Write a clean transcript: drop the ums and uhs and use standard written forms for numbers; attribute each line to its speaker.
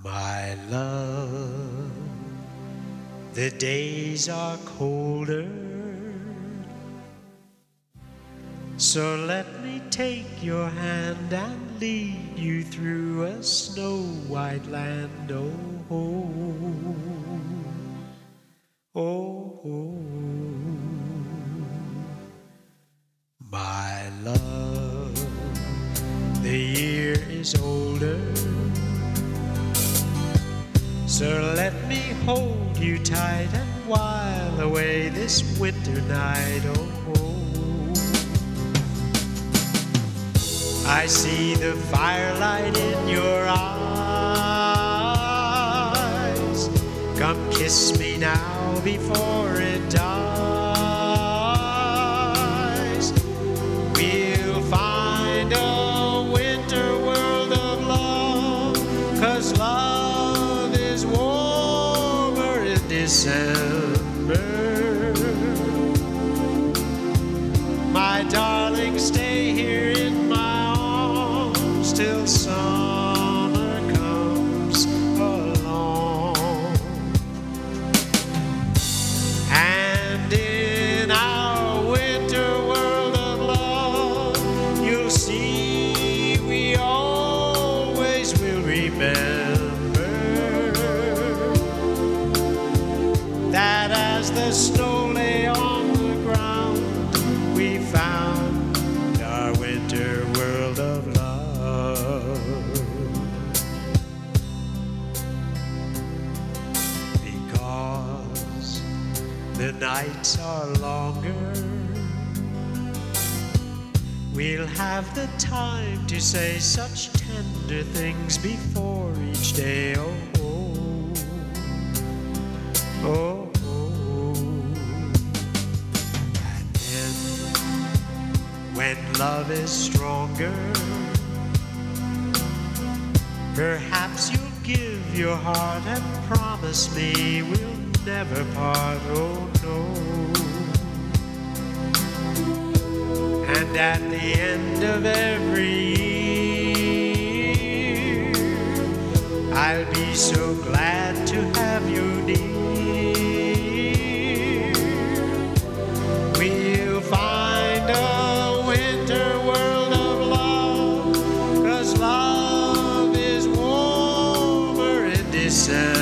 Speaker 1: My love, the days are colder, so let me take your hand and lead you through a snow-white land. Oh, oh, oh, oh. My love, the year is older, so let me hold you tight and while away this winter night. Oh, oh. I see the firelight in your eyes. Come kiss me now before it dies. We'll find a winter world of love, 'cause love is warmer in December. My darling, stay here in my arms till summer comes along. And in our winter world of love, you'll see we always will remember that as the snow lay on the ground, we found our winter world of love. Because the nights are longer, we'll have the time to say such tender things before each day. Oh, oh, oh, oh. And then, when love is stronger, perhaps you'll give your heart and promise me we'll never part. Oh, no. And at the end of every year, I'll be so glad to have you near. We'll find a winter world of love, 'cause love is warmer in December.